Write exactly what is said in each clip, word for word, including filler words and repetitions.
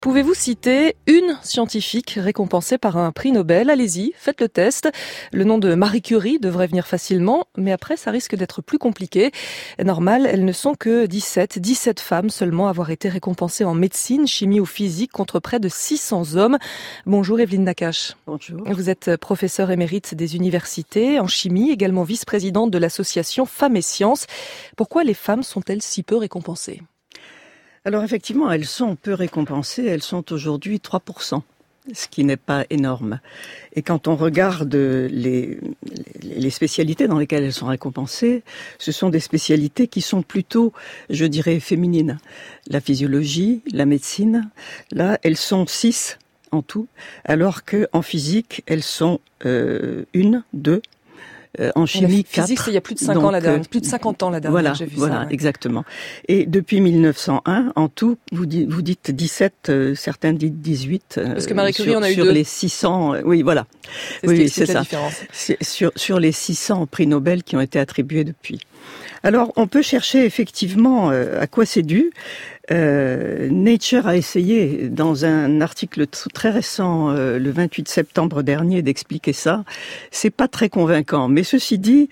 Pouvez-vous citer une scientifique récompensée par un prix Nobel? Allez-y, faites le test. Le nom de Marie Curie devrait venir facilement, mais après ça risque d'être plus compliqué. Normal, elles ne sont que dix-sept, dix-sept femmes seulement à avoir été récompensées en médecine, chimie ou physique contre près de six cents hommes. Bonjour Evelyne Nakache. Bonjour. Vous êtes professeure émérite des universités en chimie, également vice-présidente de l'association Femmes et Sciences. Pourquoi les femmes sont-elles si peu récompensées ? Alors effectivement, elles sont peu récompensées, elles sont aujourd'hui trois pour cent, ce qui n'est pas énorme. Et quand on regarde les, les spécialités dans lesquelles elles sont récompensées, ce sont des spécialités qui sont plutôt, je dirais, féminines. La physiologie, la médecine, là, elles sont six en tout, alors qu'en physique, elles sont euh, une, deux, Euh, en chimie, quatre. Physique, c'est il y a plus de cinq ans la dernière, plus de cinquante ans la dernière, voilà, j'ai vu voilà, ça. Ouais. Exactement. Et depuis mille neuf cent un, en tout, vous dites, vous dites dix-sept, euh, certains disent dix-huit. Euh, Parce que Marie Curie sur, en a eu sur deux. les six cents, euh, oui, voilà. C'est oui, ce qui oui, c'est explique la ça. différence. C'est sur, sur les six cents prix Nobel qui ont été attribués depuis. Alors, on peut chercher effectivement euh, à quoi c'est dû. Euh, Nature a essayé, dans un article t- très récent, euh, le vingt-huit septembre dernier, d'expliquer ça. C'est pas très convaincant. Mais ceci dit,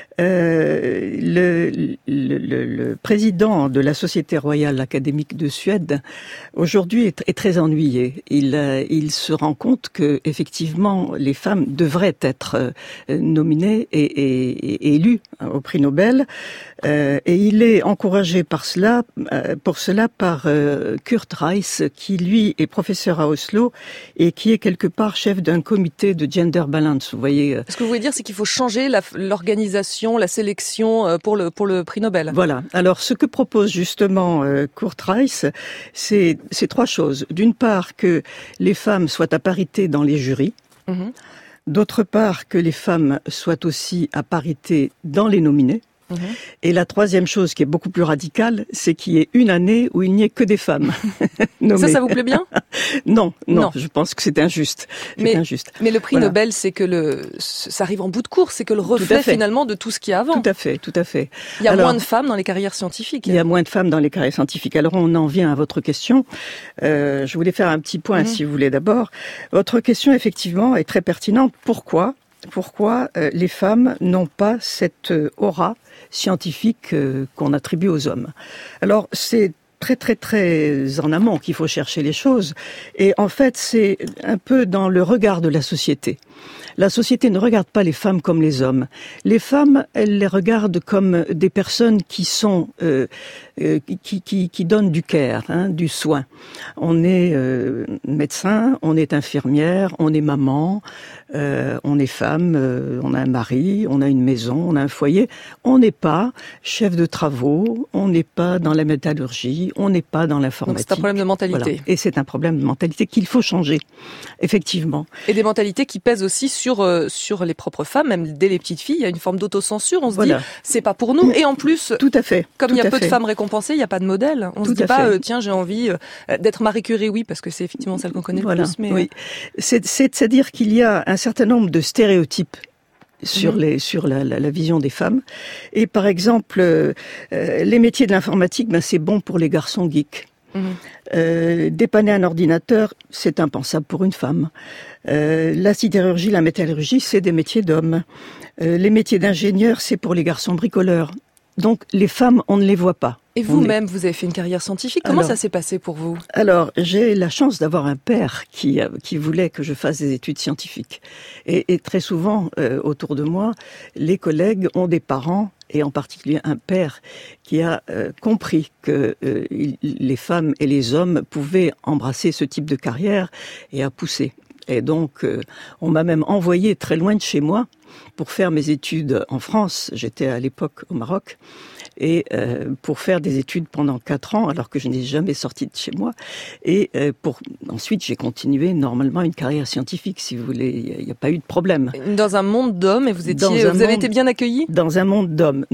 euh, le, le, le, le président de la Société royale académique de Suède, aujourd'hui, est, est très ennuyé. Il, euh, il se rend compte que, effectivement, les femmes devraient être euh, nominées et, et, et élues au prix Nobel. Euh, et il est encouragé par cela, euh, pour cela par euh, Kurt Rice, qui lui est professeur à Oslo et qui est quelque part chef d'un comité de gender balance. Vous voyez. Euh... Ce que vous voulez dire, c'est qu'il faut changer la, l'organisation, la sélection pour le pour le prix Nobel. Voilà. Alors, ce que propose justement euh, Kurt Rice, c'est c'est trois choses. D'une part, que les femmes soient à parité dans les jurys. Mmh. D'autre part, que les femmes soient aussi à parité dans les nominés. Mmh. Et la troisième chose qui est beaucoup plus radicale, c'est qu'il y ait une année où il n'y ait que des femmes nommées. Ça, ça vous plaît bien ? non, non, non, je pense que c'est injuste. C'est mais, injuste. Mais le prix voilà. Nobel, c'est que le, ça arrive en bout de course, c'est que le reflet finalement de tout ce qu'il y a avant. Tout à fait, tout à fait. Il y a Alors, moins de femmes dans les carrières scientifiques. Il y a moins de femmes dans les carrières scientifiques. Alors on en vient à votre question. Euh, je voulais faire un petit point, mmh. si vous voulez d'abord. Votre question, effectivement, est très pertinente. Pourquoi Pourquoi euh, les femmes n'ont pas cette euh, aura scientifique euh, qu'on attribue aux hommes? Alors, c'est très très très en amont qu'il faut chercher les choses. Et en fait, c'est un peu dans le regard de la société. La société ne regarde pas les femmes comme les hommes. Les femmes, elle les regarde comme des personnes qui sont euh, euh, qui, qui, qui donnent du care, hein, du soin. On est euh, médecin, on est infirmière, on est maman, euh, on est femme, euh, on a un mari, on a une maison, on a un foyer. On n'est pas chef de travaux, on n'est pas dans la métallurgie, on n'est pas dans l'informatique. Donc c'est un problème de mentalité. Voilà. Et c'est un problème de mentalité qu'il faut changer, effectivement. Et des mentalités qui pèsent aussi sur euh, sur les propres femmes, même dès les petites filles. Il y a une forme d'autocensure. On se voilà. dit, c'est pas pour nous. Et en plus, tout à fait. Comme tout il y a peu fait. de femmes récompensées, il n'y a pas de modèle. On tout se dit pas, euh, tiens, j'ai envie euh, d'être Marie Curie, oui, parce que c'est effectivement celle qu'on connaît voilà. le plus. Mais oui, c'est, c'est, c'est-à-dire qu'il y a un certain nombre de stéréotypes sur, mmh. les, sur la, la, la vision des femmes. Et par exemple, euh, les métiers de l'informatique, ben, c'est bon pour les garçons geeks. Mmh. Euh, dépanner un ordinateur, c'est impensable pour une femme. Euh, la sidérurgie, la métallurgie, c'est des métiers d'hommes. Euh, les métiers d'ingénieur, c'est pour les garçons bricoleurs. Donc, les femmes, on ne les voit pas. Et vous-même, est... vous avez fait une carrière scientifique. Comment alors, ça s'est passé pour vous ? Alors, j'ai la chance d'avoir un père qui, qui voulait que je fasse des études scientifiques. Et, et très souvent, euh, autour de moi, les collègues ont des parents, et en particulier un père, qui a euh, compris que euh, il, les femmes et les hommes pouvaient embrasser ce type de carrière et a poussé. Et donc, euh, on m'a même envoyé très loin de chez moi pour faire mes études en France. J'étais à l'époque au Maroc. Et euh, pour faire des études pendant quatre ans, alors que je n'ai jamais sorti de chez moi. Et euh, pour ensuite, j'ai continué normalement une carrière scientifique, si vous voulez. Il n'y a, a pas eu de problème. Dans un monde d'hommes, et vous étiez, vous avez monde, été bien accueillis ? Dans un monde d'hommes, non.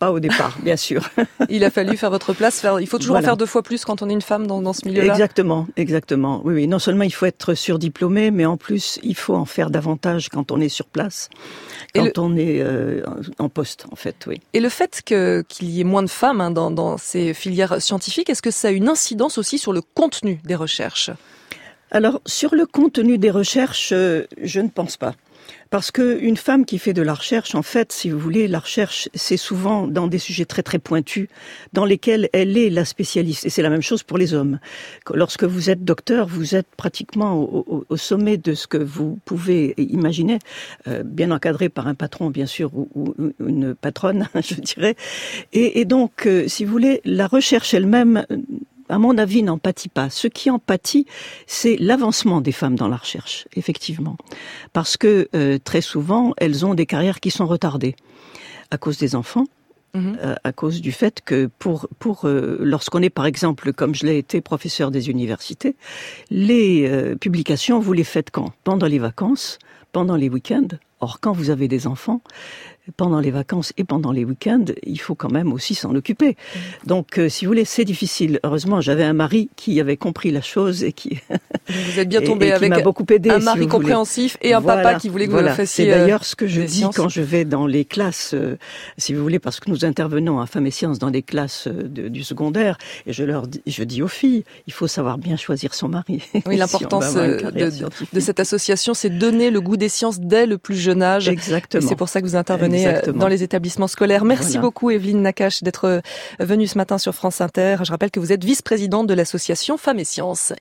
pas au départ, bien sûr. Il a fallu faire votre place. Faire, il faut toujours voilà. en faire deux fois plus quand on est une femme dans, dans ce milieu-là. Exactement, exactement. Oui, oui. Non seulement il faut être surdiplômé, mais en plus il faut en faire davantage quand on est sur place, quand le... on est euh, en poste, en fait. Oui. Et le fait que, qu'il y ait moins de femmes hein, dans, dans ces filières scientifiques, est-ce que ça a une incidence aussi sur le contenu des recherches ? Alors, sur le contenu des recherches, euh, je ne pense pas. Parce que une femme qui fait de la recherche, en fait, si vous voulez, la recherche, c'est souvent dans des sujets très très pointus, dans lesquels elle est la spécialiste. Et c'est la même chose pour les hommes. Lorsque vous êtes docteur, vous êtes pratiquement au, au, au sommet de ce que vous pouvez imaginer, euh, bien encadré par un patron, bien sûr, ou, ou une patronne, je dirais. Et, et donc, euh, si vous voulez, la recherche elle-même, à mon avis, n'en pâtit pas. Ce qui en pâtit, c'est l'avancement des femmes dans la recherche, effectivement. Parce que euh, très souvent, elles ont des carrières qui sont retardées à cause des enfants, mmh. euh, à cause du fait que pour pour euh, lorsqu'on est, par exemple, comme je l'ai été, professeur des universités, les euh, publications, vous les faites quand ? Pendant les vacances, pendant les week-ends. Or, quand vous avez des enfants, pendant les vacances et pendant les week-ends, il faut quand même aussi s'en occuper. Donc, euh, si vous voulez, c'est difficile. Heureusement, j'avais un mari qui avait compris la chose et qui vous êtes bien tombé et, et avec m'a beaucoup aidé, un mari si compréhensif et un voilà, papa qui voulait que voilà. vous fassiez. C'est d'ailleurs ce que je dis sciences. Quand je vais dans les classes, euh, si vous voulez, parce que nous intervenons à Femmes et Sciences dans des classes de, du secondaire, et je leur dis, je dis aux filles, il faut savoir bien choisir son mari. Oui, l'importance si de, de, de cette association, c'est donner le goût des sciences dès le plus jeune âge. Exactement. Et c'est pour ça que vous intervenez Exactement. Dans les établissements scolaires. Merci voilà. beaucoup Evelyne Nakache d'être venue ce matin sur France Inter. Je rappelle que vous êtes vice-présidente de l'association Femmes et Sciences.